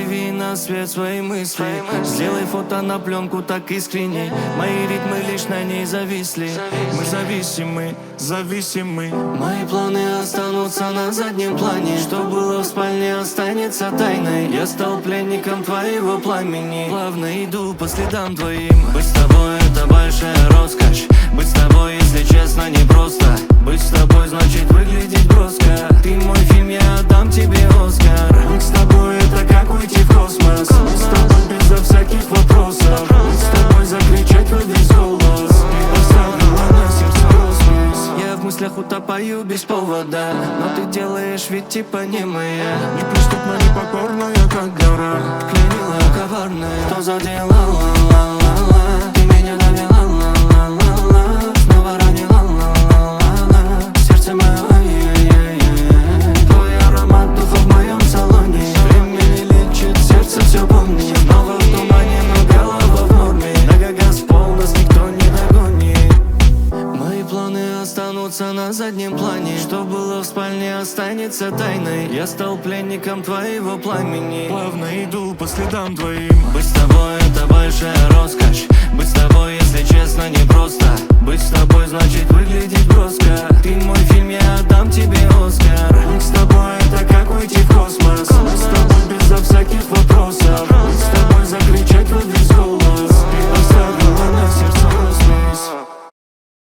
Появи на свет свои мысли. Сделай фото на пленку так искренне. Мои ритмы лишь на ней зависли. Мы зависимы, зависимы. Мои планы останутся на заднем плане. Что было в спальне, останется тайной. Я стал пленником твоего пламени. Плавно иду по следам твоим. Быть с тобой — это большая роскошь. Быть с тобой, если честно, непросто. Быть с тобой значит выглядеть броско. Ты мой фильм, я отдам тебе Оскар. Быть с тобой — это как уйти в космос. Быть с тобой безо всяких вопросов. Быть с тобой закричать во весь голос. И оставила на сердце роспись. Я в мыслях утопаю без повода, но ты делаешь ведь типа не моя. Неприступно, непокорная, как гора. Пленила коварная. Что за дела, ла-ла-ла-ла? Ты меня довела, ла-ла-ла-ла. Снова ранила, ла-ла-ла-ла. Сердце мое, ай-яй-яй-яй. Твой аромат духа в моем салоне. Время не лечит, сердце все помнит. Снова в тумане, но голова в норме. Нагагаз пол, нас никто не догонит. Мои планы останутся на заднем плане. Что было в спальне, останется тайной. Я стал пленником твоего пламени. Плавно иду по следам твоим. Быть с тобой — это большая роскошь. Быть с тобой, если честно, непросто. Быть с тобой значит выглядеть броско. Ты мой фильм, я отдам тебе Оскар.